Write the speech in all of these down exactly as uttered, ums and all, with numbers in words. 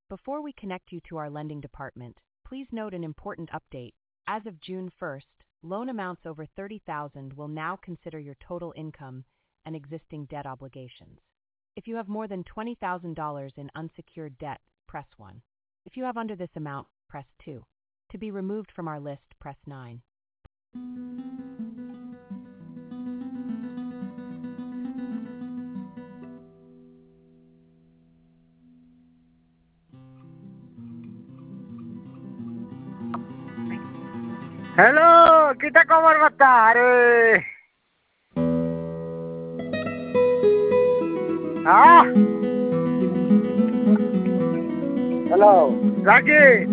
Before we connect you to our lending department, please note an important update. As of June first, loan amounts over thirty thousand dollars will now consider your total income and existing debt obligations. If you have more than twenty thousand dollars in unsecured debt, press one. If you have under this amount, press two. To be removed from our list, press nine. Hello, kita kabar bata, are. Ah. Hello, Zaki.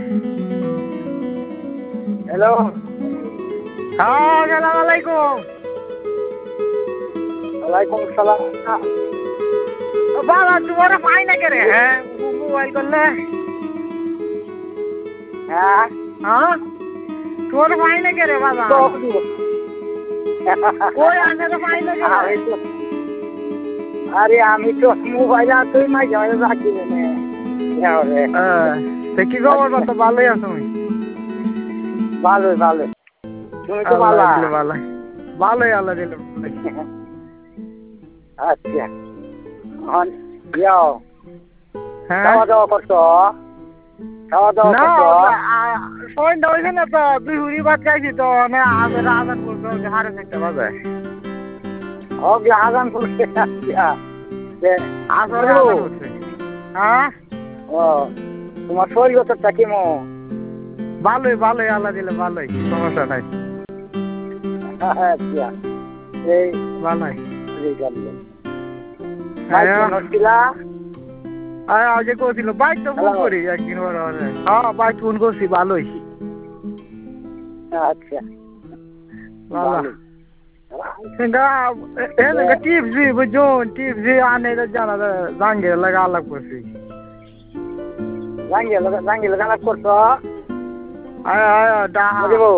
Hello. Ah, assalamualaikum. Waalaikumsalam. बाबा तुम्हारा fine ना करे हैं mobile कर ले हाँ हाँ तुम्हारा fine ना करे बाबा कोई आने तो फाइन ना करे अरे आमी तो मोबाइल आते ही मैं जाने जाती नहीं क्या हो रहा है तो क्या हुआ बात बाले या सुन बाले बाले तुम तो बाला बाले बाले यार दिल अच्छा हाँ यो खावा दावा करतो खावा दावा करतो फोन दावा इसे ना तो बिहुरी बात कैसी तो ने आज राजन बोलतो कि हारे सकते बाज़ ओ राजन बोलते क्या ये आज राजन बोलते हाँ ओ तुम्हारे फोरी होता ताकि मो बाले बाले यार दिल बाले समझा नहीं अच्छा ये बाले ये कर लो আয়া নছিলা আয়া আজ কোছিল বাইক তো ফোন করি একদিন ওর হ্যাঁ বাইক ফোন করছি ভালোই আচ্ছা ভালো সেটা এনে টিপস বুঝুন টিপস আনে জানা জাঙ্গে লাগা লাগ করছি জাঙ্গে লাগা জাঙ্গে লাগা লাগ করছো আয়া আয়া দা